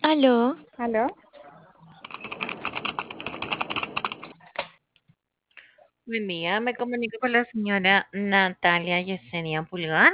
Aló, ¿Aló? buen día, me comunico con la señora Natalia Yesenia Pulgar.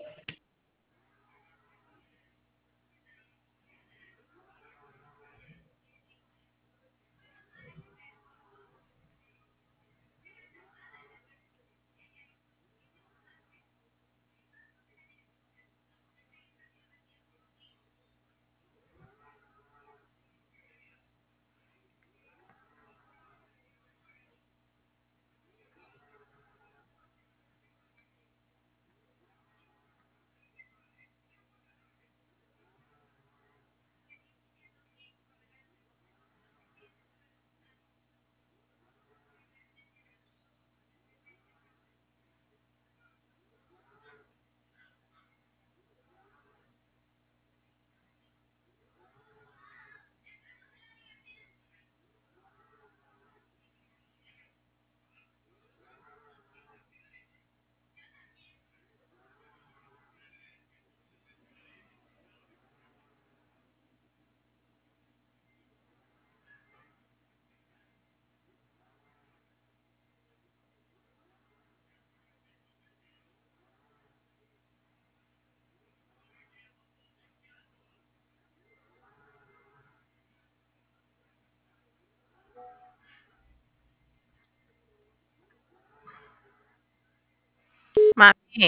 Mami,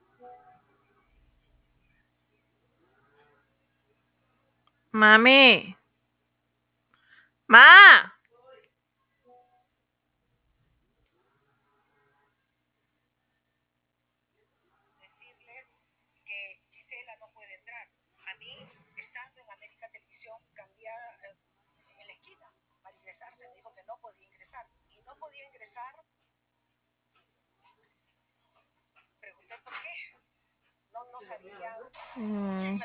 mami, ma. Mm,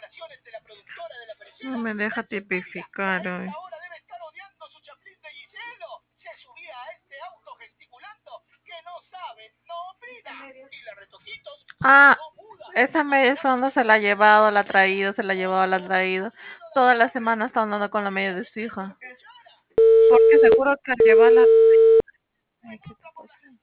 no me deja tipificar hoy. Ah, esa media sonda se la ha llevado, la ha traído, se la ha llevado, la ha traído. Toda la semana está andando con la media de su hija. Porque seguro que al llevarla... Ay, ¿qué te pasa?